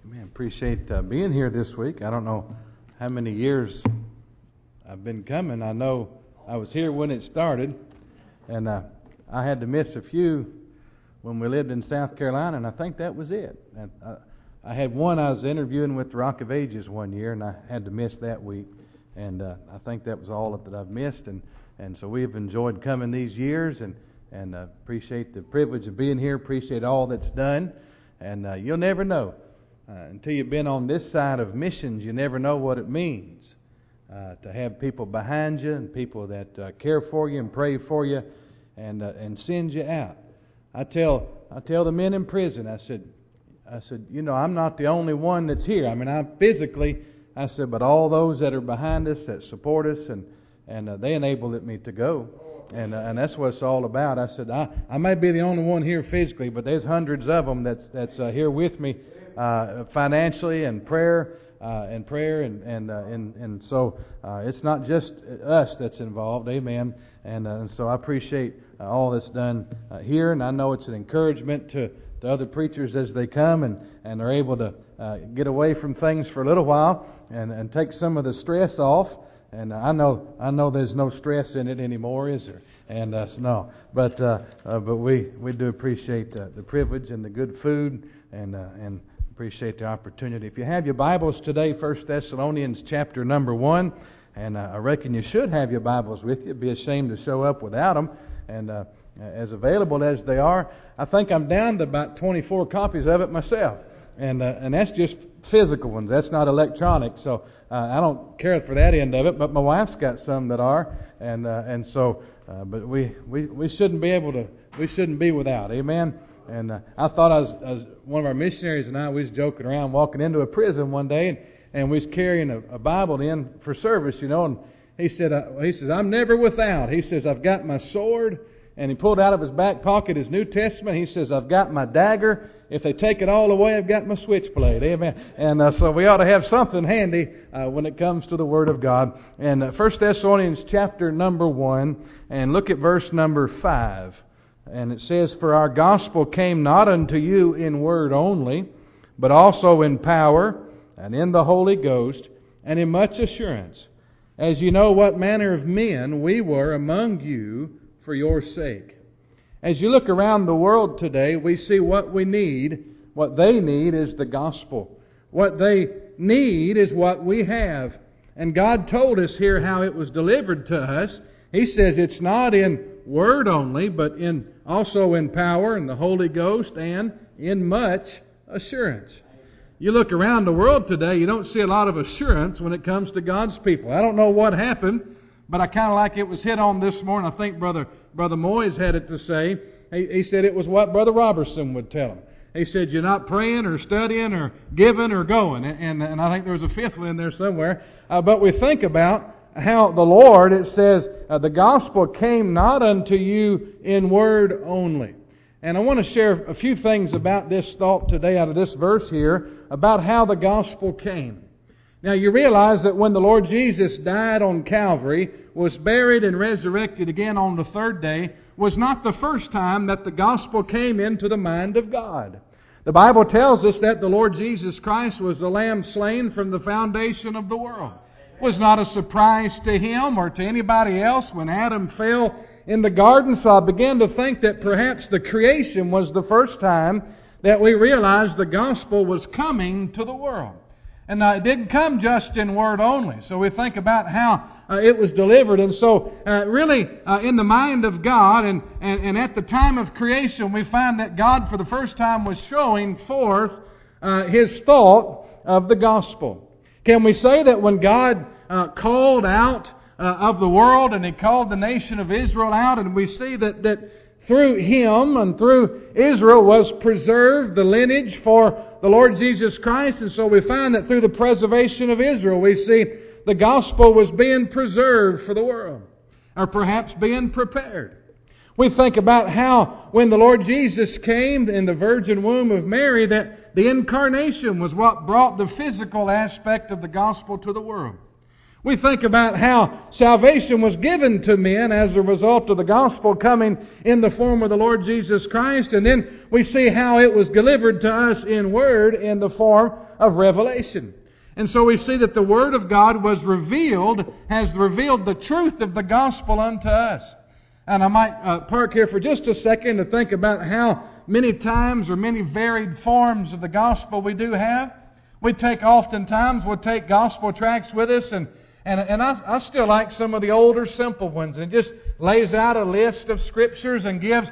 Man, appreciate being here this week. I don't know how many years I've been coming. I know I was here when it started, and I had to miss a few when we lived in South Carolina, and I think that was it. And I had one I was interviewing with the Rock of Ages one year, and I had to miss that week, and I think that was all that I've missed. And so we've enjoyed coming these years, and appreciate the privilege of being here. Appreciate all that's done, and you'll never know. Until you've been on this side of missions, you never know what it means to have people behind you and people that care for you and pray for you and send you out. I tell the men in prison, I said, you know, I'm not the only one that's here. I mean, I said, but all those that are behind us, that support us, and they enabled me to go. And that's what it's all about. I said, I may be the only one here physically, but there's hundreds of them that's here with me. Financially and prayer, and so it's not just us that's involved, amen. And so I appreciate all that's done here, and I know it's an encouragement to other preachers as they come and are able to get away from things for a little while and take some of the stress off. And I know there's no stress in it anymore, is there? And no, but we do appreciate the privilege and the good food and appreciate the opportunity. If you have your Bibles today, 1 Thessalonians chapter number 1, and I reckon you should have your Bibles with you. It'd be a shame to show up without them. And as available as they are, I think I'm down to about 24 copies of it myself. And that's just physical ones. That's not electronic. So I don't care for that end of it. But my wife's got some that are, and so but we shouldn't be without. Amen. And I thought I was one of our missionaries and I was joking around walking into a prison one day, and we was carrying a Bible in for service, you know. And he says, I'm never without. He says, I've got my sword, and he pulled out of his back pocket his New Testament. He says, I've got my dagger. If they take it all away, I've got my switchblade. Amen. And so we ought to have something handy when it comes to the Word of God. And 1 Thessalonians chapter number 1, and look at verse number 5. And it says, For our gospel came not unto you in word only, but also in power, and in the Holy Ghost, and in much assurance, as you know what manner of men we were among you for your sake. As you look around the world today, we see what we need. What they need is the gospel. What they need is what we have. And God told us here how it was delivered to us. He says it's not in word only, but also in power and the Holy Ghost and in much assurance. You look around the world today, you don't see a lot of assurance when it comes to God's people. I don't know what happened, but I kind of like it was hit on this morning. I think Brother Moyes had it to say. He said it was what Brother Robertson would tell him. He said, you're not praying or studying or giving or going. And I think there was a fifth one in there somewhere. But we think about how the Lord, it says, the gospel came not unto you in word only. And I want to share a few things about this thought today out of this verse here, about how the gospel came. Now you realize that when the Lord Jesus died on Calvary, was buried and resurrected again on the third day, was not the first time that the gospel came into the mind of God. The Bible tells us that the Lord Jesus Christ was the Lamb slain from the foundation of the world. It was not a surprise to Him or to anybody else when Adam fell in the garden. So I began to think that perhaps the creation was the first time that we realized the gospel was coming to the world. And it didn't come just in word only. So we think about how it was delivered. And so really in the mind of God and at the time of creation, we find that God for the first time was showing forth His thought of the gospel. Can we say that when God called out of the world and He called the nation of Israel out, and we see that through Him and through Israel was preserved the lineage for the Lord Jesus Christ, and so we find that through the preservation of Israel we see the gospel was being preserved for the world, or perhaps being prepared. We think about how when the Lord Jesus came in the virgin womb of Mary, that the incarnation was what brought the physical aspect of the gospel to the world. We think about how salvation was given to men as a result of the gospel coming in the form of the Lord Jesus Christ. And then we see how it was delivered to us in word in the form of revelation. And so we see that the Word of God has revealed the truth of the gospel unto us. And I might park here for just a second to think about how many times or many varied forms of the gospel we do have. We'll take gospel tracts with us, and I still like some of the older simple ones. It just lays out a list of scriptures and gives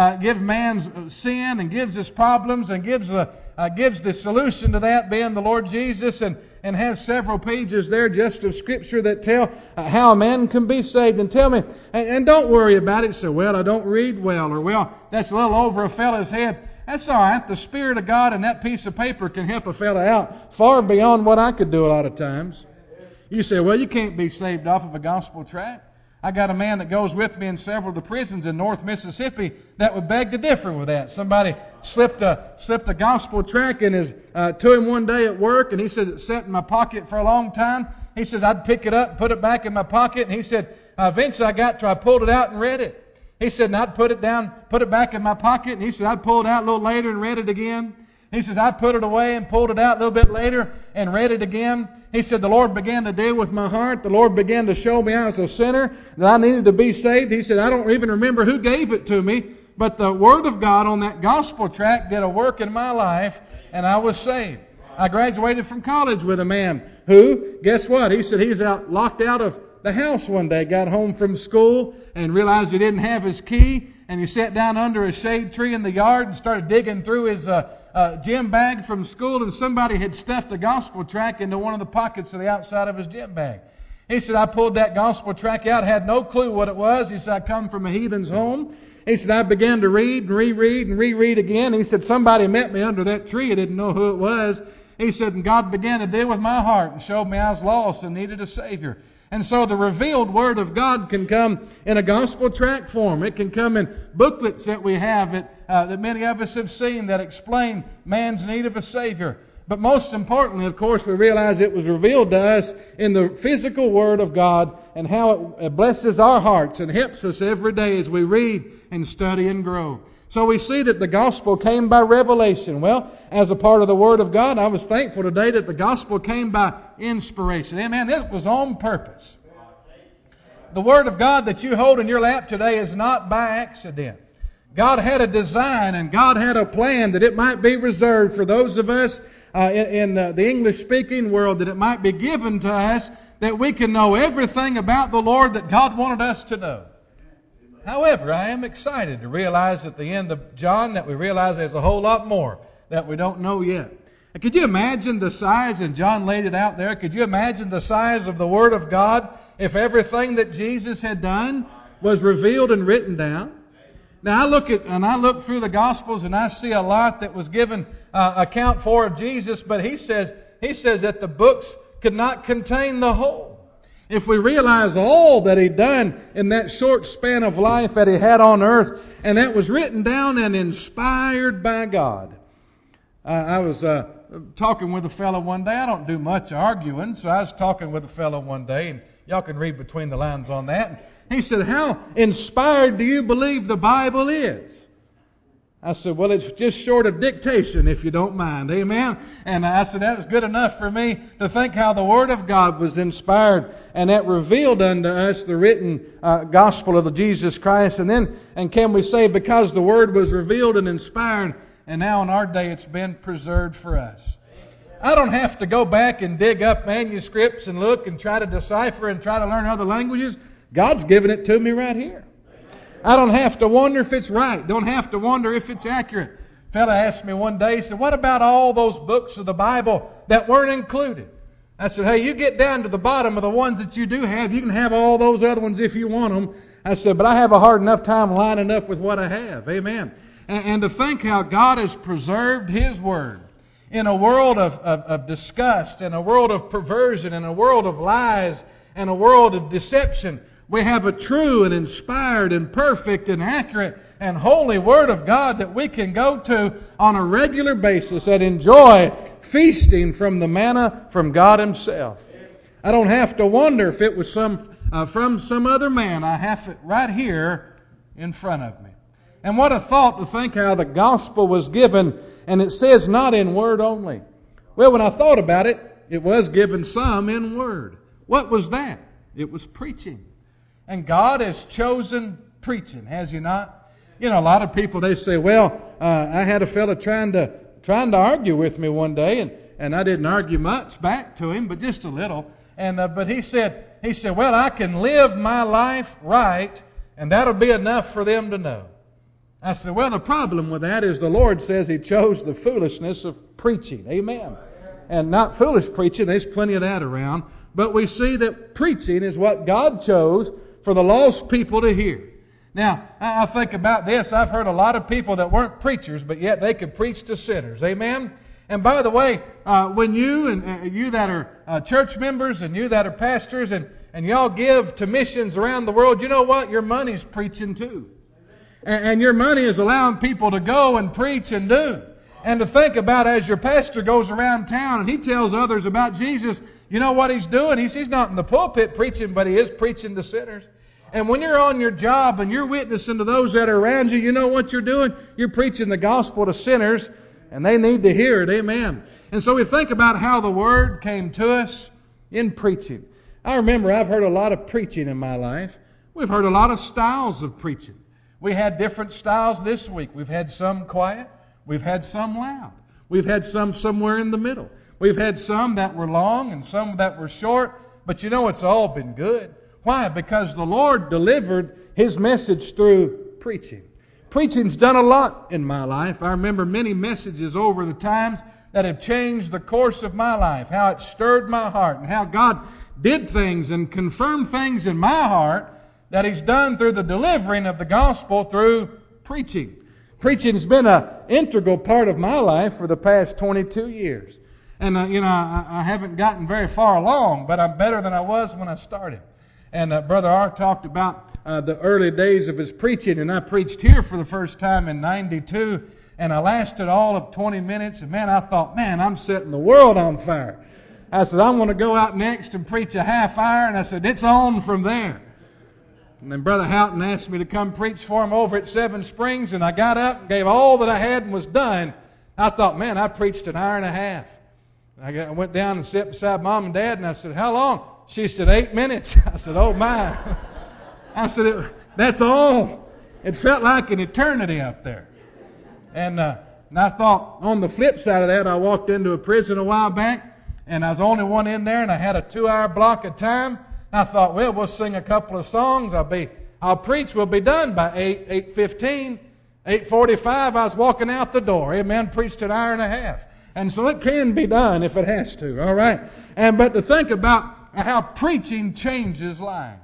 man's sin and gives his problems and gives the solution to that being the Lord Jesus, and has several pages there just of scripture that tell how a man can be saved. And tell me, and don't worry about it. So, well, I don't read well, or well, that's a little over a fellow's head. That's all right. The Spirit of God and that piece of paper can help a fellow out far beyond what I could do a lot of times. You say, well, you can't be saved off of a gospel tract. I got a man that goes with me in several of the prisons in North Mississippi that would beg to differ with that. Somebody slipped a gospel tract to him one day at work, and he says it sat in my pocket for a long time. He says I'd pick it up and put it back in my pocket, and he said eventually I pulled it out and read it. He said, and I'd put it back in my pocket, and he said I'd pull it out a little later and read it again. He says, I put it away and pulled it out a little bit later and read it again. He said, the Lord began to deal with my heart. The Lord began to show me I was a sinner, that I needed to be saved. He said, I don't even remember who gave it to me, but the Word of God on that gospel tract did a work in my life, and I was saved. I graduated from college with a man who, guess what? He said he was locked out of the house one day, got home from school and realized he didn't have his key, and he sat down under a shade tree in the yard and started digging through his gym bag from school, and somebody had stuffed a gospel tract into one of the pockets of the outside of his gym bag. He said, I pulled that gospel tract out, had no clue what it was. He said, I come from a heathen's home. He said, I began to read and reread and reread again. He said, somebody met me under that tree. I didn't know who it was. He said, and God began to deal with my heart and showed me I was lost and needed a Savior. And so the revealed Word of God can come in a gospel tract form. It can come in booklets that we have that many of us have seen that explain man's need of a Savior. But most importantly, of course, we realize it was revealed to us in the physical Word of God and how it blesses our hearts and helps us every day as we read and study and grow. So we see that the gospel came by revelation. Well, as a part of the Word of God, I was thankful today that the gospel came by inspiration. Amen. This was on purpose. The Word of God that you hold in your lap today is not by accident. God had a design and God had a plan that it might be reserved for those of us in the English-speaking world, that it might be given to us that we can know everything about the Lord that God wanted us to know. However, I am excited to realize at the end of John that we realize there's a whole lot more that we don't know yet. And could you imagine the size, and John laid it out there, could you imagine the size of the Word of God if everything that Jesus had done was revealed and written down? Now I look through the Gospels and I see a lot that was given account for of Jesus, but he says that the books could not contain the whole. If we realize all that He'd done in that short span of life that He had on earth, and that was written down and inspired by God. I was talking with a fellow one day. I don't do much arguing, so I was talking with a fellow one day, and y'all can read between the lines on that. He said, how inspired do you believe the Bible is? I said, well, it's just short of dictation, if you don't mind. Amen? And I said, that is good enough for me to think how the Word of God was inspired and that revealed unto us the written gospel of Jesus Christ. And can we say, because the Word was revealed and inspired, and now in our day it's been preserved for us. I don't have to go back and dig up manuscripts and look and try to decipher and try to learn other languages. God's given it to me right here. I don't have to wonder if it's right. Don't have to wonder if it's accurate. A fellow asked me one day, he said, what about all those books of the Bible that weren't included? I said, hey, you get down to the bottom of the ones that you do have. You can have all those other ones if you want them. I said, but I have a hard enough time lining up with what I have. Amen. And to think how God has preserved His Word in a world of disgust, in a world of perversion, in a world of lies, in a world of deception. We have a true and inspired and perfect and accurate and holy Word of God that we can go to on a regular basis and enjoy feasting from the manna from God Himself. I don't have to wonder if it was from some other man. I have it right here in front of me. And what a thought to think how the gospel was given, and it says not in word only. Well, when I thought about it, it was given some in word. What was that? It was preaching. And God has chosen preaching, has He not? You know, a lot of people, they say, well, I had a fellow trying to argue with me one day, and I didn't argue much back to him, but just a little. And but he said, well, I can live my life right, and that'll be enough for them to know. I said, well, the problem with that is the Lord says He chose the foolishness of preaching. Amen. And not foolish preaching, there's plenty of that around. But we see that preaching is what God chose for the lost people to hear. Now, I think about this. I've heard a lot of people that weren't preachers, but yet they could preach to sinners. Amen? And by the way, when you and you that are church members and you that are pastors and y'all give to missions around the world, you know what? Your money's preaching too. And your money is allowing people to go and preach and do. And to think about as your pastor goes around town and he tells others about Jesus, you know what he's doing? He's not in the pulpit preaching, but he is preaching to sinners. And when you're on your job and you're witnessing to those that are around you, you know what you're doing? You're preaching the gospel to sinners, and they need to hear it. Amen. And so we think about how the Word came to us in preaching. I remember I've heard a lot of preaching in my life. We've heard a lot of styles of preaching. We had different styles this week. We've had some quiet. We've had some loud. We've had some somewhere in the middle. We've had some that were long and some that were short. But you know, it's all been good. Why? Because the Lord delivered His message through preaching. Preaching's done a lot in my life. I remember many messages over the times that have changed the course of my life. How it stirred my heart and how God did things and confirmed things in my heart that He's done through the delivering of the gospel through preaching. Preaching's been an integral part of my life for the past 22 years. And, I haven't gotten very far along, but I'm better than I was when I started. And Brother R talked about the early days of his preaching, and I preached here for the first time in 92, and I lasted all of 20 minutes, and man, I thought, man, I'm setting the world on fire. I said, I'm going to go out next and preach a half hour, and I said, it's on from there. And then Brother Houghton asked me to come preach for him over at Seven Springs, and I got up and gave all that I had and was done. I thought, man, I preached an hour and a half. I went down and sat beside Mom and Dad, and I said, how long? She said, 8 minutes. I said, oh my. I said, that's all. It felt like an eternity up there. And I thought, on the flip side of that, I walked into a prison a while back, and I was the only one in there, and I had a 2-hour block of time. I thought, well, we'll sing a couple of songs. I'll preach. We'll be done by 8:15, 8:45. I was walking out the door. Amen. Preached an hour and a half. And so it can be done if it has to. All right. But to think about how preaching changes lives.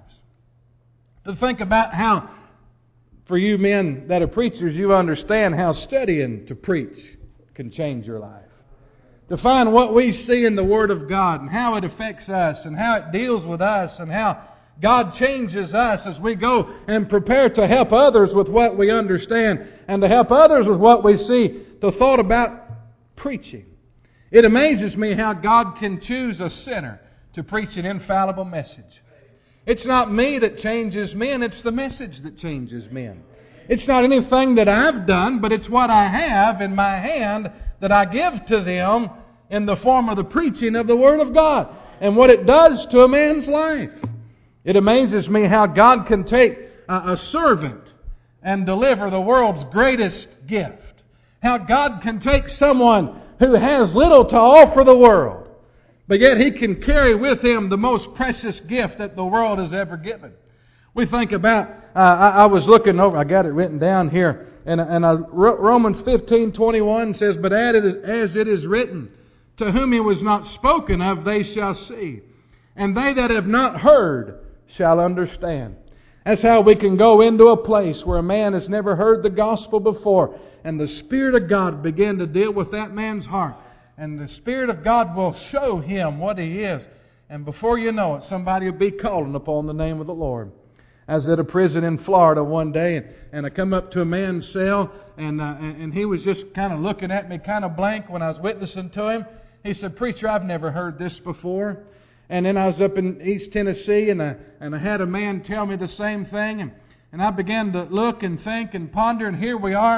To think about how, for you men that are preachers, you understand how studying to preach can change your life. To find what we see in the Word of God and how it affects us and how it deals with us and how God changes us as we go and prepare to help others with what we understand and to help others with what we see. The thought about preaching. It amazes me how God can choose a sinner to preach an infallible message. It's not me that changes men, it's the message that changes men. It's not anything that I've done, but it's what I have in my hand that I give to them in the form of the preaching of the Word of God and what it does to a man's life. It amazes me how God can take a servant and deliver the world's greatest gift. How God can take someone who has little to offer the world, but yet He can carry with Him the most precious gift that the world has ever given. We think about, I was looking over, I got it written down here, and Romans 15:21 says, but as it is written, to whom it was not spoken of, they shall see. And they that have not heard shall understand. That's how we can go into a place where a man has never heard the gospel before, and the Spirit of God begin to deal with that man's heart. And the Spirit of God will show him what he is. And before you know it, somebody will be calling upon the name of the Lord. I was at a prison in Florida one day, and I come up to a man's cell, and he was just kind of looking at me kind of blank when I was witnessing to him. He said, preacher, I've never heard this before. And then I was up in East Tennessee, and I had a man tell me the same thing. And I began to look and think and ponder, and here we are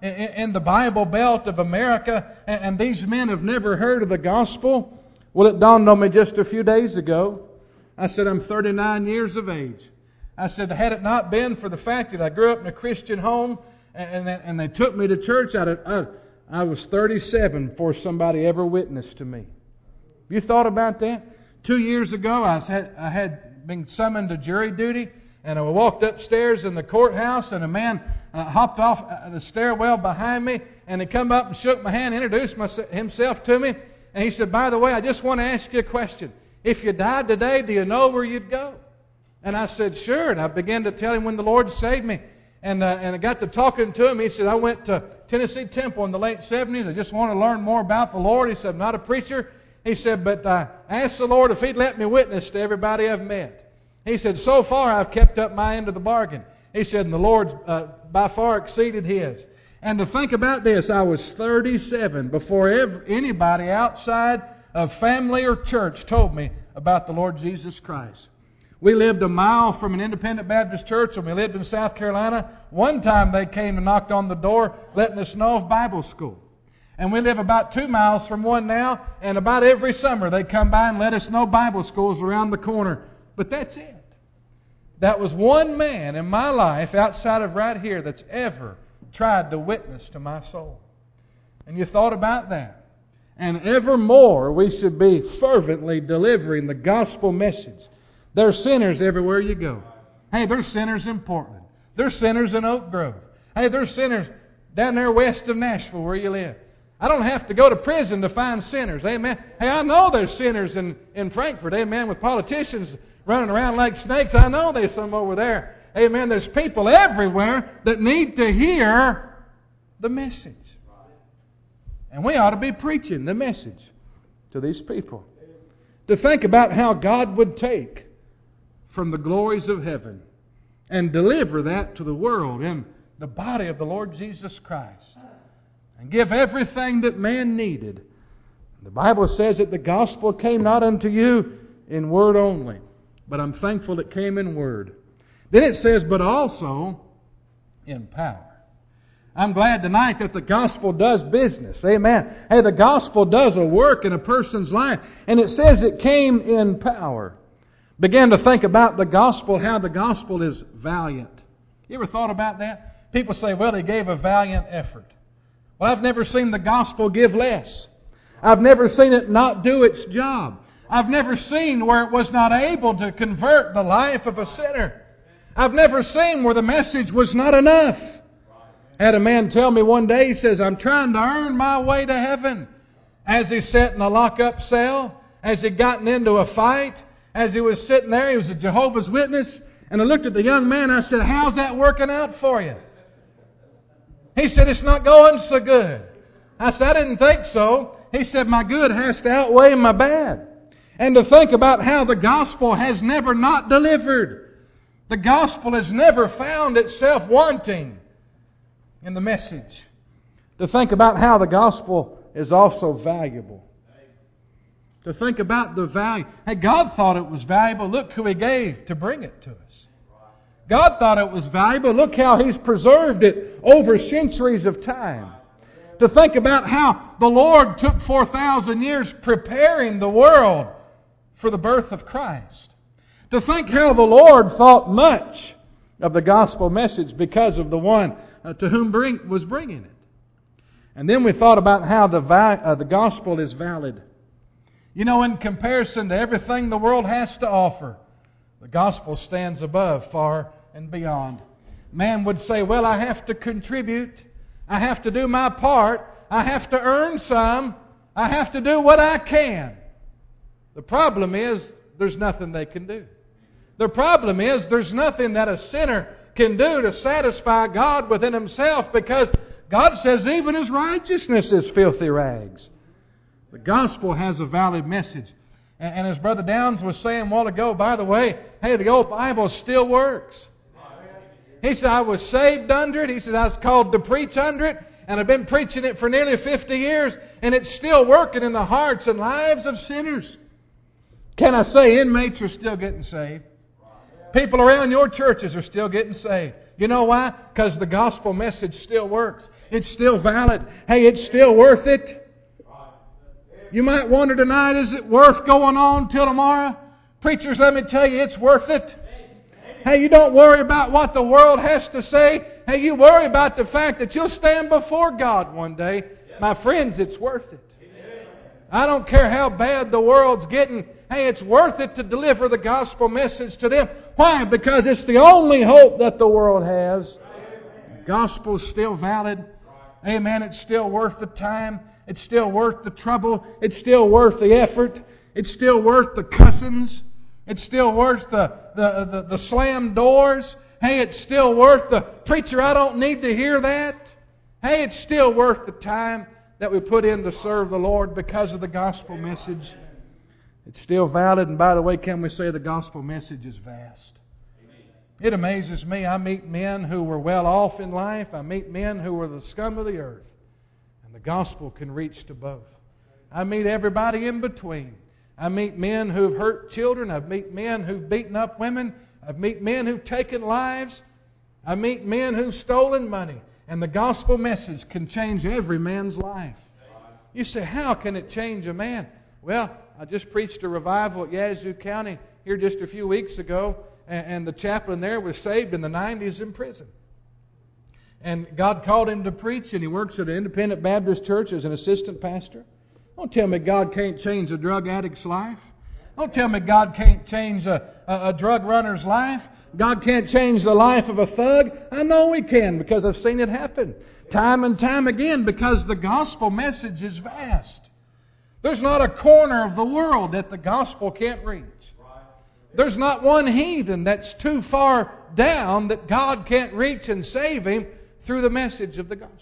in the Bible Belt of America, and these men have never heard of the gospel. Well, it dawned on me just a few days ago. I said, I'm 39 years of age. I said, had it not been for the fact that I grew up in a Christian home and they took me to church, I was 37 before somebody ever witnessed to me. Have you thought about that? 2 years ago, I had been summoned to jury duty, and I walked upstairs in the courthouse, and a man hopped off the stairwell behind me, and he come up and shook my hand, introduced himself to me, and he said, by the way, I just want to ask you a question. If you died today, do you know where you'd go? And I said, sure. And I began to tell him when the Lord saved me. And I got to talking to him. He said, I went to Tennessee Temple in the late 70s. I just want to learn more about the Lord. He said, I'm not a preacher. He said, but I asked the Lord if He'd let me witness to everybody I've met. He said, so far I've kept up my end of the bargain. He said, and the Lord by far exceeded His. And to think about this, I was 37 before anybody outside of family or church told me about the Lord Jesus Christ. We lived a mile from an independent Baptist church when we lived in South Carolina. One time they came and knocked on the door letting us know of Bible school. And we live about 2 miles from one now, and about every summer they come by and let us know Bible schools around the corner. But that's it. That was one man in my life outside of right here that's ever tried to witness to my soul. And you thought about that. And evermore we should be fervently delivering the gospel message. There's sinners everywhere you go. Hey, there's sinners in Portland. There's sinners in Oak Grove. Hey, there's sinners down there west of Nashville where you live. I don't have to go to prison to find sinners. Amen. Hey, I know there's sinners in Frankfurt. Amen. With politicians running around like snakes. I know there's some over there. Amen. There's people everywhere that need to hear the message. And we ought to be preaching the message to these people. To think about how God would take from the glories of heaven and deliver that to the world in the body of the Lord Jesus Christ and give everything that man needed. The Bible says that the gospel came not unto you in word only, but I'm thankful it came in word. Then it says, but also in power. I'm glad tonight that the gospel does business. Amen. Hey, the gospel does a work in a person's life. And it says it came in power. Begin to think about the gospel, how the gospel is valiant. You ever thought about that? People say, well, He gave a valiant effort. Well, I've never seen the gospel give less. I've never seen it not do its job. I've never seen where it was not able to convert the life of a sinner. I've never seen where the message was not enough. I had a man tell me one day, he says, I'm trying to earn my way to heaven. As he sat in a lock-up cell, as he gotten into a fight, as he was sitting there, he was a Jehovah's Witness, and I looked at the young man, I said, how's that working out for you? He said, it's not going so good. I said, I didn't think so. He said, my good has to outweigh my bad. And to think about how the gospel has never not delivered. The gospel has never found itself wanting in the message. To think about how the gospel is also valuable. To think about the value. Hey, God thought it was valuable. Look who He gave to bring it to us. God thought it was valuable. Look how He's preserved it over centuries of time. To think about how the Lord took 4,000 years preparing the world for the birth of Christ. To think how the Lord thought much of the gospel message because of the one to whom was bringing it. And then we thought about how the gospel is valid. You know, in comparison to everything the world has to offer, the gospel stands above, far and beyond. Man would say, well, I have to contribute. I have to do my part. I have to earn some. I have to do what I can. The problem is, there's nothing they can do. The problem is, there's nothing that a sinner can do to satisfy God within himself, because God says even His righteousness is filthy rags. The gospel has a valid message. And as Brother Downs was saying a while ago, by the way, hey, the old Bible still works. He said, I was saved under it. He said, I was called to preach under it. And I've been preaching it for nearly 50 years. And it's still working in the hearts and lives of sinners. Can I say inmates are still getting saved? People around your churches are still getting saved. You know why? Because the gospel message still works. It's still valid. Hey, it's still worth it. You might wonder tonight, is it worth going on till tomorrow? Preachers, let me tell you, it's worth it. Hey, you don't worry about what the world has to say. Hey, you worry about the fact that you'll stand before God one day. My friends, it's worth it. I don't care how bad the world's getting. Hey, it's worth it to deliver the gospel message to them. Why? Because it's the only hope that the world has. The gospel's still valid. Amen. It's still worth the time. It's still worth the trouble. It's still worth the effort. It's still worth the cussings. It's still worth the slam doors. Hey, it's still worth the preacher, I don't need to hear that. Hey, it's still worth the time that we put in to serve the Lord because of the gospel message. It's still valid. And by the way, can we say the gospel message is vast? It amazes me. I meet men who were well off in life. I meet men who were the scum of the earth. And the gospel can reach to both. I meet everybody in between. I meet men who've hurt children. I meet men who've beaten up women. I meet men who've taken lives. I meet men who've stolen money. And the gospel message can change every man's life. You say, how can it change a man? Well, I just preached a revival at Yazoo County here just a few weeks ago. And the chaplain there was saved in the 90s in prison. And God called him to preach, and he works at an independent Baptist church as an assistant pastor. Don't tell me God can't change a drug addict's life. Don't tell me God can't change a drug runner's life. God can't change the life of a thug. I know He can because I've seen it happen time and time again because the gospel message is vast. There's not a corner of the world that the gospel can't reach. There's not one heathen that's too far down that God can't reach and save him through the message of the gospel.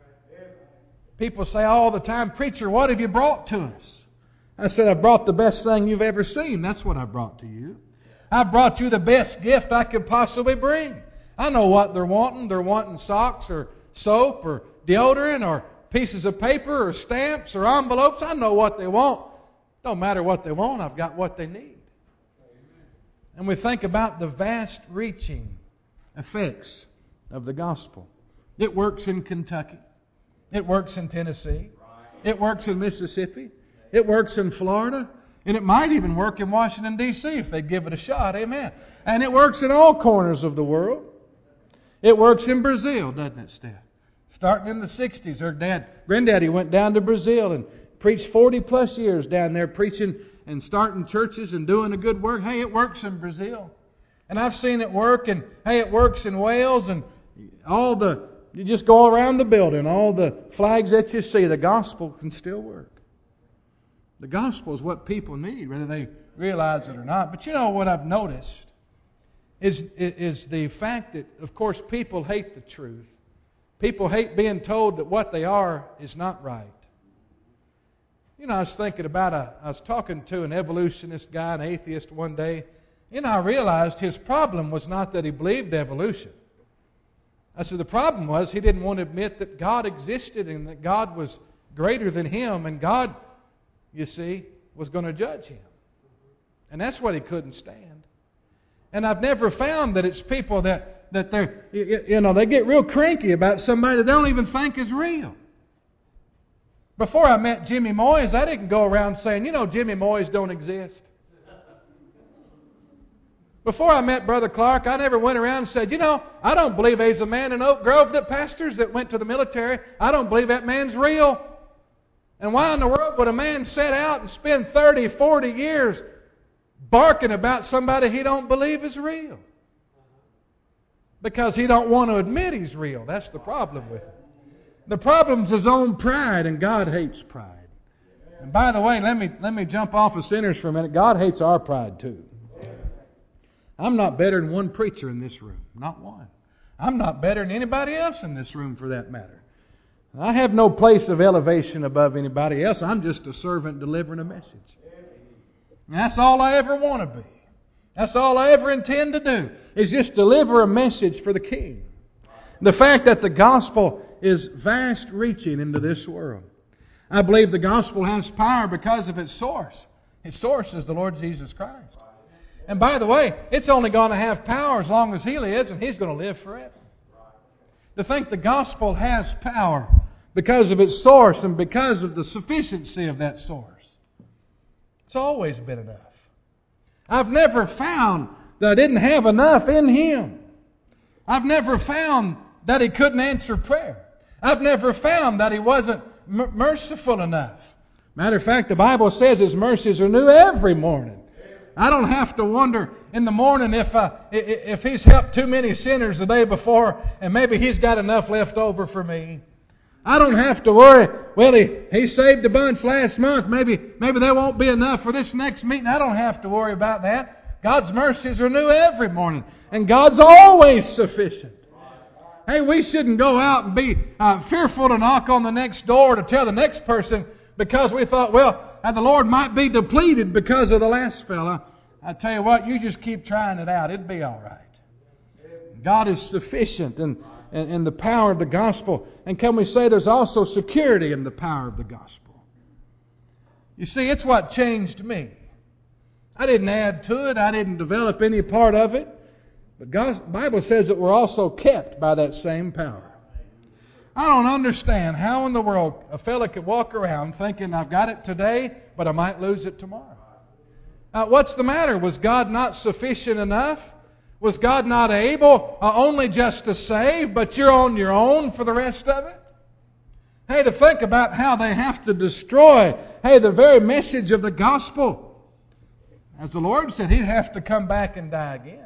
People say all the time, preacher, what have you brought to us? I said, I brought the best thing you've ever seen. That's what I brought to you. I brought you the best gift I could possibly bring. I know what they're wanting. They're wanting socks or soap or deodorant or pieces of paper or stamps or envelopes. I know what they want. Don't matter what they want. I've got what they need. And we think about the vast reaching effects of the gospel. It works in Kentucky. It works in Tennessee. It works in Mississippi. It works in Florida. And it might even work in Washington, D.C. if they give it a shot. Amen. And it works in all corners of the world. It works in Brazil, doesn't it, Steph? Starting in the 60s, her granddaddy went down to Brazil and preached 40 plus years down there preaching and starting churches and doing a good work. Hey, it works in Brazil. And I've seen it work, and hey, it works in Wales, and you just go around the building, all the flags that you see, the gospel can still work. The gospel is what people need, whether they realize it or not. But you know what I've noticed is the fact that, of course, people hate the truth. People hate being told that what they are is not right. You know, I was thinking about I was talking to an evolutionist guy, an atheist one day, and I realized his problem was not that he believed evolution. I said the problem was he didn't want to admit that God existed and that God was greater than him, and God, you see, was going to judge him. And that's what he couldn't stand. And I've never found that it's people that they're, you know, they get real cranky about somebody that they don't even think is real. Before I met Jimmy Moyes, I didn't go around saying, you know, Jimmy Moyes don't exist. Before I met Brother Clark, I never went around and said, you know, I don't believe there's a man in Oak Grove that pastors that went to the military. I don't believe that man's real. And why in the world would a man set out and spend 30, 40 years barking about somebody he don't believe is real? Because he don't want to admit he's real. That's the problem with it. The problem's his own pride, and God hates pride. And by the way, let me jump off of sinners for a minute. God hates our pride too. I'm not better than one preacher in this room. Not one. I'm not better than anybody else in this room for that matter. I have no place of elevation above anybody else. I'm just a servant delivering a message. And that's all I ever want to be. That's all I ever intend to do, is just deliver a message for the King. The fact that the gospel is vast reaching into this world. I believe the gospel has power because of its source. Its source is the Lord Jesus Christ. And by the way, it's only going to have power as long as He lives, and He's going to live forever. To think the gospel has power because of its source and because of the sufficiency of that source. It's always been enough. I've never found that I didn't have enough in Him. I've never found that He couldn't answer prayer. I've never found that He wasn't merciful enough. Matter of fact, the Bible says His mercies are new every morning. I don't have to wonder in the morning if He's helped too many sinners the day before and maybe He's got enough left over for me. I don't have to worry, well, he saved a bunch last month. Maybe there won't be enough for this next meeting. I don't have to worry about that. God's mercies are new every morning. And God's always sufficient. Hey, we shouldn't go out and be fearful to knock on the next door to tell the next person because we thought, well, the Lord might be depleted because of the last fella. I tell you what, you just keep trying it out. It'll be all right. God is sufficient in the power of the gospel. And can we say there's also security in the power of the gospel? You see, it's what changed me. I didn't add to it. I didn't develop any part of it. But the Bible says that we're also kept by that same power. I don't understand how in the world a fella could walk around thinking, I've got it today, but I might lose it tomorrow. What's the matter? Was God not sufficient enough? Was God not able only just to save, but you're on your own for the rest of it? Hey, to think about how they have to destroy, the very message of the gospel. As the Lord said, He'd have to come back and die again.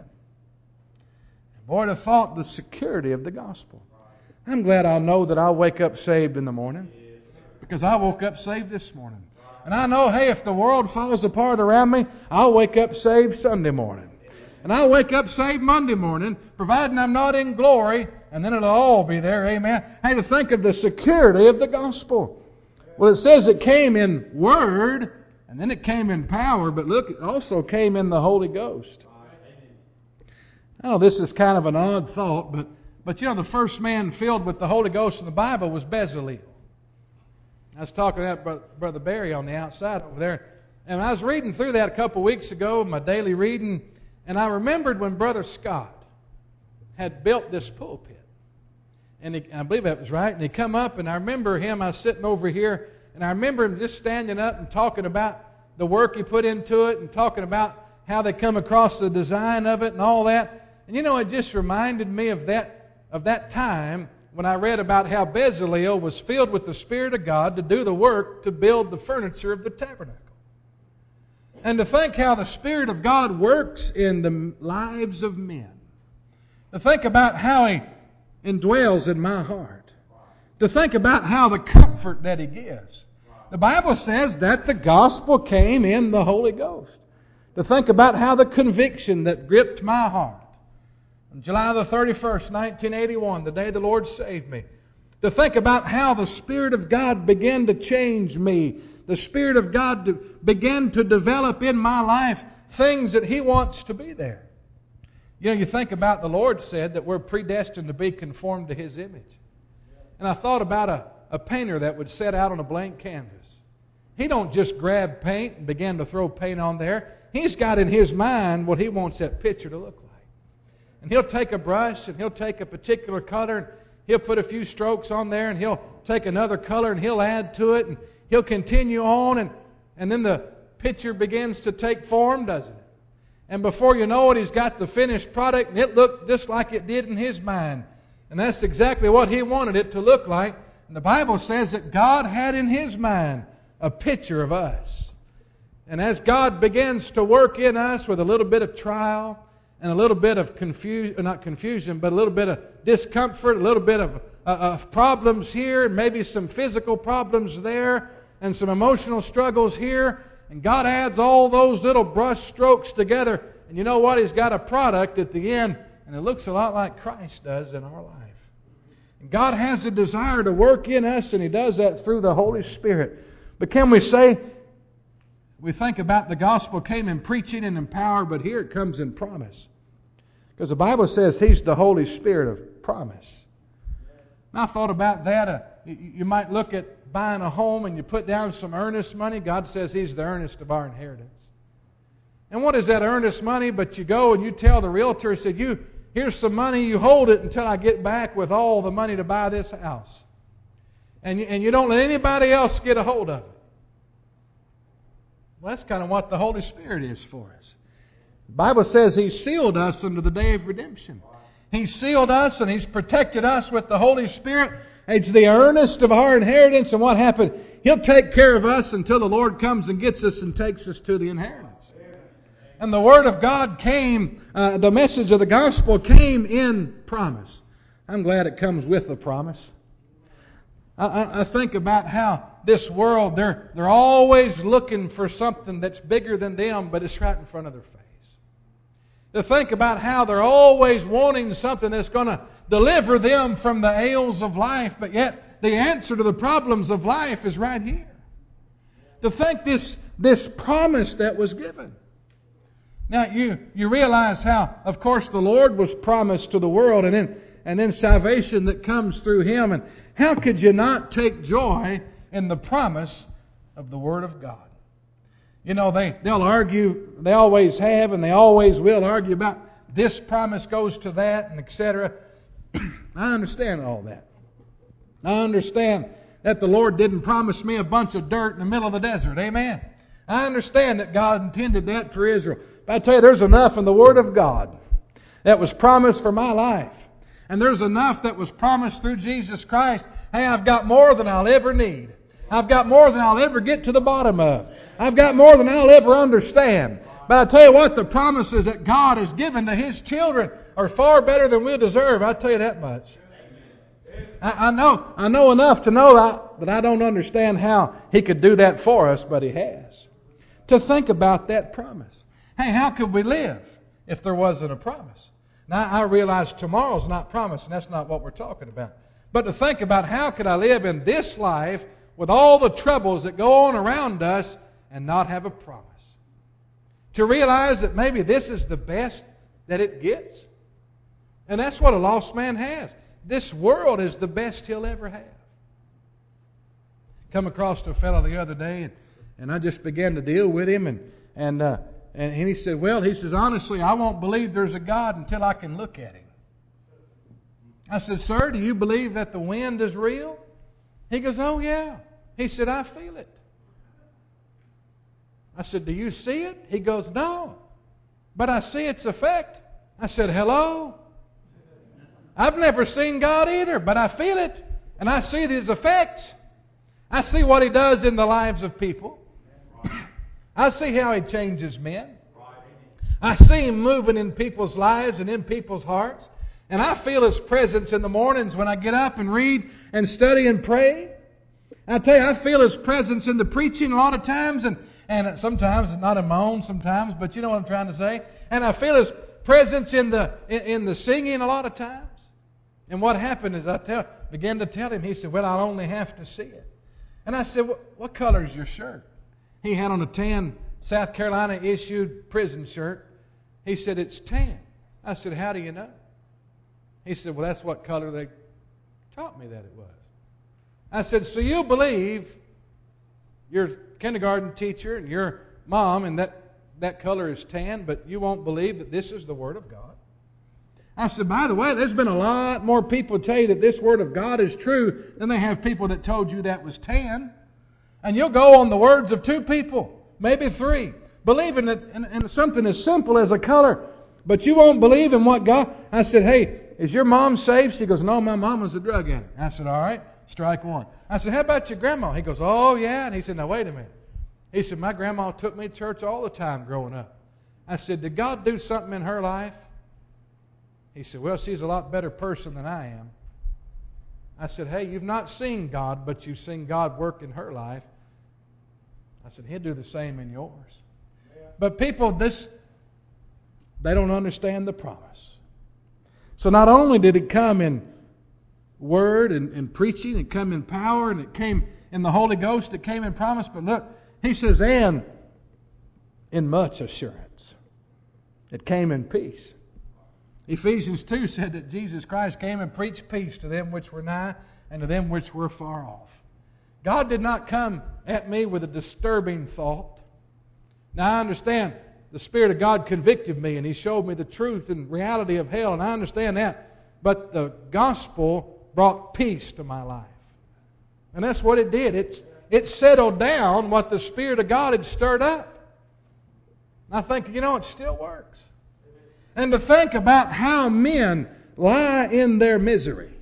Boy, to thought the security of the gospel. I'm glad I'll know that I'll wake up saved in the morning. Because I woke up saved this morning. And I know, if the world falls apart around me, I'll wake up saved Sunday morning. And I'll wake up saved Monday morning, providing I'm not in glory, and then it'll all be there, amen. To think of the security of the gospel. Well, it says it came in word, and then it came in power, but look, it also came in the Holy Ghost. Oh, this is kind of an odd thought, but the first man filled with the Holy Ghost in the Bible was Bezalel. I was talking to that Brother Barry on the outside over there. And I was reading through that a couple of weeks ago, my daily reading, and I remembered when Brother Scott had built this pulpit. And I believe that was right. And he come up, and I remember him, I was sitting over here, and I remember him just standing up and talking about the work he put into it and talking about how they come across the design of it and all that. And it just reminded me of that time when I read about how Bezalel was filled with the Spirit of God to do the work to build the furniture of the tabernacle. And to think how the Spirit of God works in the lives of men. To think about how He indwells in my heart. To think about how the comfort that He gives. The Bible says that the gospel came in the Holy Ghost. To think about how the conviction that gripped my heart. On July the 31st, 1981, the day the Lord saved me. To think about how the Spirit of God began to change me. The Spirit of God began to develop in my life things that He wants to be there. You think about the Lord said that we're predestined to be conformed to His image. And I thought about a painter that would set out on a blank canvas. He don't just grab paint and begin to throw paint on there. He's got in his mind what he wants that picture to look like. And he'll take a brush and he'll take a particular color and he'll put a few strokes on there and he'll take another color and he'll add to it and he'll continue on and then the picture begins to take form, doesn't it? And before you know it, he's got the finished product and it looked just like it did in his mind. And that's exactly what he wanted it to look like. And the Bible says that God had in His mind a picture of us. And as God begins to work in us with a little bit of trial, and a little bit of not confusion, but a little bit of discomfort, a little bit of problems here, and maybe some physical problems there, and some emotional struggles here. And God adds all those little brush strokes together. And you know what? He's got a product at the end, and it looks a lot like Christ does in our life. And God has a desire to work in us, and He does that through the Holy Spirit. But can we say, we think about the gospel came in preaching and in power, but here it comes in promise. Because the Bible says He's the Holy Spirit of promise. And I thought about that. You might look at buying a home and you put down some earnest money. God says He's the earnest of our inheritance. And what is that earnest money? But you go and you tell the realtor, said, here's some money, you hold it until I get back with all the money to buy this house. And you don't let anybody else get a hold of it. Well, that's kind of what the Holy Spirit is for us. The Bible says He sealed us unto the day of redemption. He sealed us and He's protected us with the Holy Spirit. It's the earnest of our inheritance. And what happened? He'll take care of us until the Lord comes and gets us and takes us to the inheritance. And the Word of God came, the message of the gospel came in promise. I'm glad it comes with a promise. I think about how this world, they're always looking for something that's bigger than them, but it's right in front of their face. To think about how they're always wanting something that's going to deliver them from the ails of life, but yet the answer to the problems of life is right here. To think this promise that was given. Now you realize how, of course, the Lord was promised to the world, and then salvation that comes through Him. And how could you not take joy in the promise of the Word of God? You know, they'll argue, they always have, and they always will argue about this promise goes to that, and etc. I understand all that. I understand that the Lord didn't promise me a bunch of dirt in the middle of the desert. Amen. I understand that God intended that for Israel. But I tell you, there's enough in the Word of God that was promised for my life. And there's enough that was promised through Jesus Christ. Hey, I've got more than I'll ever need. I've got more than I'll ever get to the bottom of. I've got more than I'll ever understand. But I tell you what, the promises that God has given to His children are far better than we'll deserve. I'll tell you that much. I know enough to know that I don't understand how He could do that for us, but He has. To think about that promise. Hey, how could we live if there wasn't a promise? Now, I realize tomorrow's not promised, and that's not what we're talking about. But to think about how could I live in this life with all the troubles that go on around us and not have a promise. To realize that maybe this is the best that it gets. And that's what a lost man has. This world is the best he'll ever have. Come across a fellow the other day, and I just began to deal with him, and he said, honestly, I won't believe there's a God until I can look at Him. I said, sir, do you believe that the wind is real? He goes, oh yeah. He said, I feel it. I said, do you see it? He goes, no. But I see its effect. I said, hello? I've never seen God either, but I feel it. And I see His effects. I see what He does in the lives of people. I see how He changes men. I see Him moving in people's lives and in people's hearts. And I feel His presence in the mornings when I get up and read and study and pray. I tell you, I feel His presence in the preaching a lot of times, and sometimes, not in my own sometimes, but you know what I'm trying to say. And I feel His presence in the singing a lot of times. And what happened is I began to tell him, he said, well, I'll only have to see it. And I said, what color is your shirt? He had on a tan South Carolina issued prison shirt. He said, it's tan. I said, how do you know? He said, well, that's what color they taught me that it was. I said, so you believe your kindergarten teacher and your mom and that color is tan, but you won't believe that this is the Word of God? I said, by the way, there's been a lot more people tell you that this Word of God is true than they have people that told you that was tan. And you'll go on the words of 2 people, maybe 3, believing that in something as simple as a color, but you won't believe in what God... I said, hey, is your mom saved? She goes, no, my mom was a drug addict. I said, all right, strike one. I said, how about your grandma? He goes, oh yeah. And he said, now wait a minute. He said, my grandma took me to church all the time growing up. I said, did God do something in her life? He said, well, she's a lot better person than I am. I said, hey, you've not seen God, but you've seen God work in her life. I said, He'll do the same in yours. Yeah. But people, they don't understand the promise. So not only did it come in word and preaching, it came in power, and it came in the Holy Ghost, it came in promise, but look, he says, and in much assurance. It came in peace. Ephesians 2 said that Jesus Christ came and preached peace to them which were nigh and to them which were far off. God did not come at me with a disturbing thought. Now I understand the Spirit of God convicted me and He showed me the truth and reality of hell, and I understand that. But the gospel brought peace to my life. And that's what it did. It settled down what the Spirit of God had stirred up. And I think, it still works. And to think about how men lie in their misery.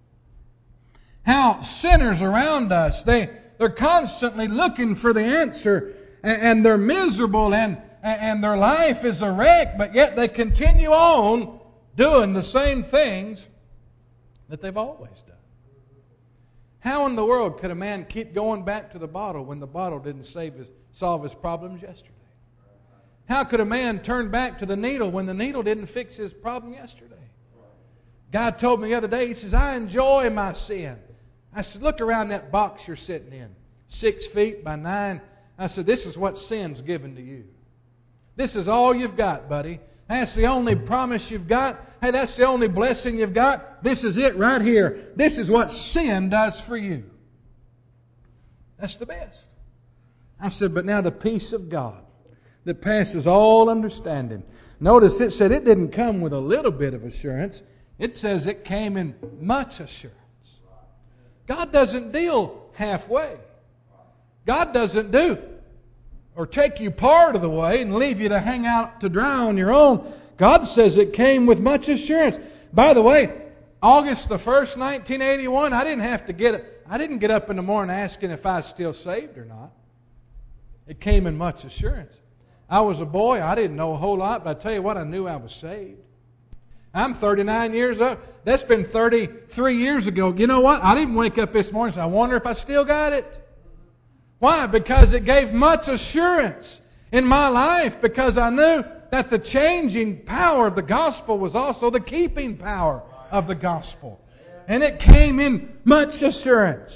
How sinners around us, they're constantly looking for the answer, and they're miserable, and their life is a wreck, but yet they continue on doing the same things that they've always done. How in the world could a man keep going back to the bottle when the bottle didn't solve his problems yesterday? How could a man turn back to the needle when the needle didn't fix his problem yesterday? God told me the other day, He says, I enjoy my sin. I said, look around that box you're sitting in, 6 feet by 9. I said, this is what sin's given to you. This is all you've got, buddy. That's the only promise you've got. Hey, that's the only blessing you've got. This is it right here. This is what sin does for you. That's the best. I said, but now the peace of God that passes all understanding. Notice it said it didn't come with a little bit of assurance. It says it came in much assurance. God doesn't deal halfway. God doesn't do or take you part of the way and leave you to hang out to dry on your own. God says it came with much assurance. By the way, August the 1st, 1981, I didn't get up in the morning asking if I was still saved or not. It came in much assurance. I was a boy. I didn't know a whole lot, but I tell you what, I knew I was saved. I'm 39 years old. That's been 33 years ago. You know what? I didn't wake up this morning and say, I wonder if I still got it. Why? Because it gave much assurance in my life, because I knew that the changing power of the gospel was also the keeping power of the gospel. And it came in much assurance.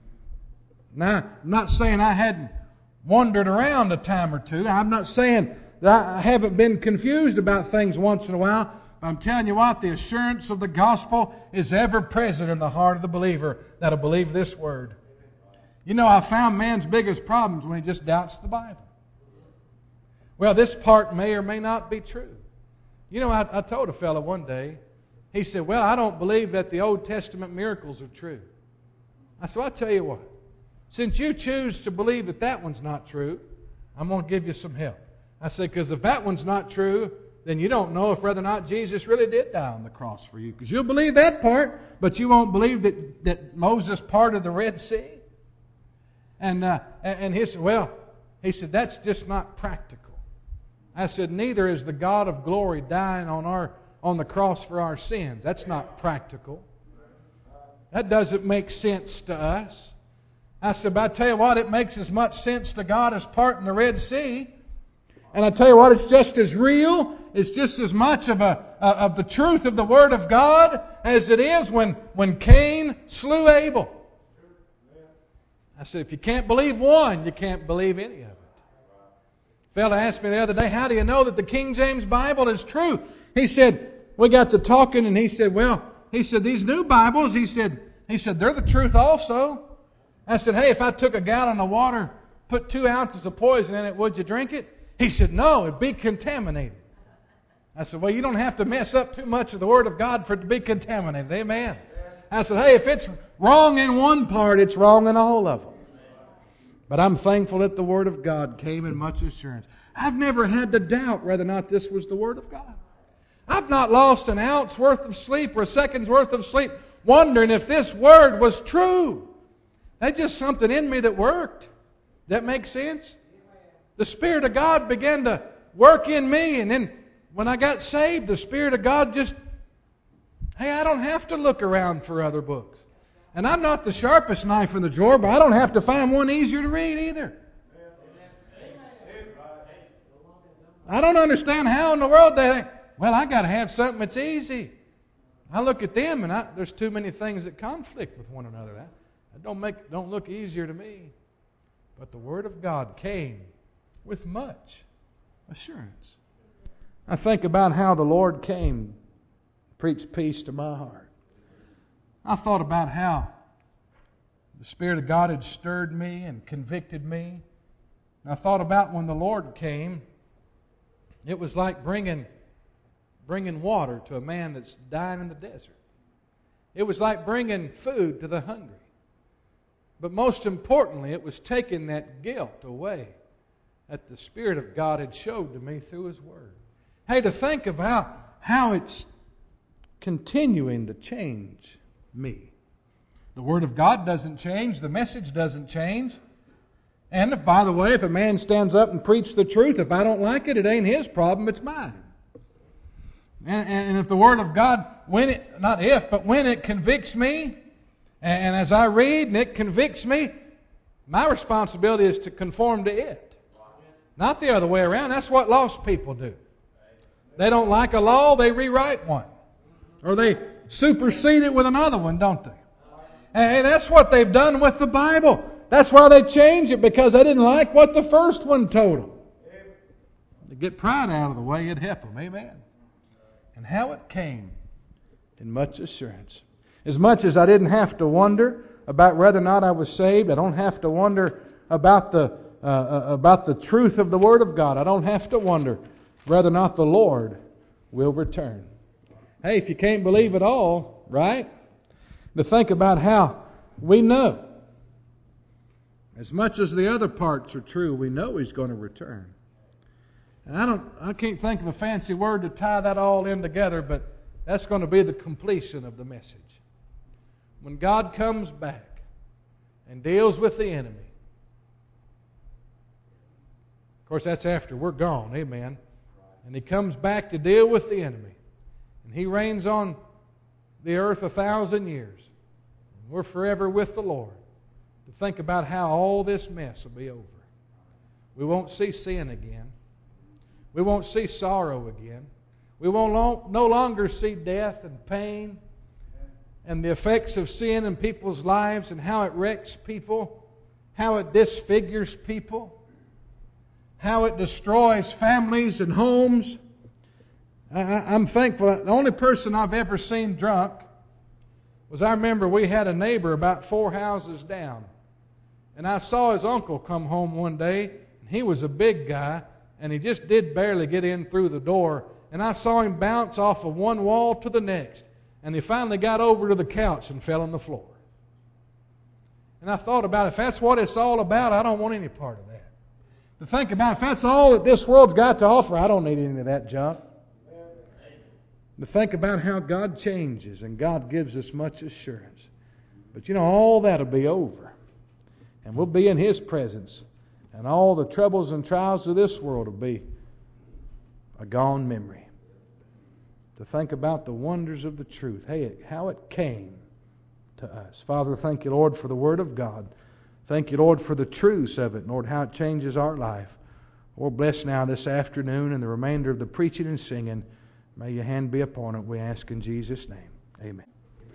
Now, I'm not saying I hadn't wandered around a time or two. I'm not saying that I haven't been confused about things once in a while. But I'm telling you what, the assurance of the gospel is ever present in the heart of the believer that'll believe this word. I found man's biggest problems when he just doubts the Bible. Well, this part may or may not be true. I told a fellow one day, he said, well, I don't believe that the Old Testament miracles are true. I said, well, I'll tell you what. Since you choose to believe that one's not true, I'm going to give you some help. I said, because if that one's not true, then you don't know if whether or not Jesus really did die on the cross for you. Because you'll believe that part, but you won't believe that Moses parted the Red Sea. And he said, that's just not practical. I said, neither is the God of glory dying on the cross for our sins. That's not practical. That doesn't make sense to us. I said, but I tell you what, it makes as much sense to God as parting the Red Sea. And I tell you what, it's just as real, it's just as much of the truth of the Word of God as it is when Cain slew Abel. I said, if you can't believe one, you can't believe any of it. A fellow asked me the other day, how do you know that the King James Bible is true? He said, we got to talking, and he said, these new Bibles, he said, they're the truth also. I said, hey, if I took a gallon of water, put 2 ounces of poison in it, would you drink it? He said, no, it'd be contaminated. I said, well, you don't have to mess up too much of the Word of God for it to be contaminated. Amen. I said, hey, if it's wrong in one part, it's wrong in all of them. But I'm thankful that the Word of God came in much assurance. I've never had to doubt whether or not this was the Word of God. I've not lost an ounce worth of sleep or a second's worth of sleep wondering if this Word was true. That's just something in me that worked. That makes sense? The Spirit of God began to work in me, and then when I got saved, the Spirit of God just, hey, I don't have to look around for other books. And I'm not the sharpest knife in the drawer, but I don't have to find one easier to read either. I don't understand how in the world they think, well, I got to have something that's easy. I look at them, and there's too many things that conflict with one another. That don't look easier to me. But the Word of God came with much assurance. I think about how the Lord came, preached peace to my heart. I thought about how the Spirit of God had stirred me and convicted me. And I thought about when the Lord came, It was like bringing water to a man that's dying in the desert. It was like bringing food to the hungry. But most importantly, it was taking that guilt away that the Spirit of God had showed to me through His Word. Hey, to think about how it's continuing to change me. The Word of God doesn't change. The message doesn't change. And if, by the way, if a man stands up and preaches the truth, if I don't like it, it ain't his problem, it's mine. And if the Word of God, when it convicts me, and as I read and it convicts me, my responsibility is to conform to it. Not the other way around. That's what lost people do. They don't like a law, they rewrite one. Or they supersede it with another one, don't they? And that's what they've done with the Bible. That's why they changed it, because they didn't like what the first one told them. To get pride out of the way, it'd help them. Amen. And how it came in much assurance. As much as I didn't have to wonder about whether or not I was saved, I don't have to wonder about the truth of the Word of God. I don't have to wonder whether or not the Lord will return. Hey, if you can't believe it all, right? To think about how we know. As much as the other parts are true, we know He's going to return. And I can't think of a fancy word to tie that all in together, but that's going to be the completion of the message. When God comes back and deals with the enemy. Of course, that's after we're gone. Amen. And He comes back to deal with the enemy. And He reigns on the earth 1,000 years. And we're forever with the Lord. To think about how all this mess will be over. We won't see sin again. We won't see sorrow again. We won't no longer see death and pain and the effects of sin in people's lives and how it wrecks people, how it disfigures people, how it destroys families and homes. I'm thankful. The only person I've ever seen drunk was, I remember we had a neighbor about 4 houses down. And I saw his uncle come home one day. He was a big guy, and he just did barely get in through the door. And I saw him bounce off of one wall to the next. And he finally got over to the couch and fell on the floor. And I thought about, if that's what it's all about, I don't want any part of that. To think about, if that's all that this world's got to offer, I don't need any of that junk. To think about how God changes and God gives us much assurance. But you know, all that'll be over. And we'll be in His presence. And all the troubles and trials of this world will be a gone memory. To think about the wonders of the truth. Hey, how it came to us. Father, thank You, Lord, for the Word of God. Thank You, Lord, for the truths of it. Lord, how it changes our life. Lord, bless now this afternoon and the remainder of the preaching and singing. May Your hand be upon it, we ask in Jesus' name. Amen.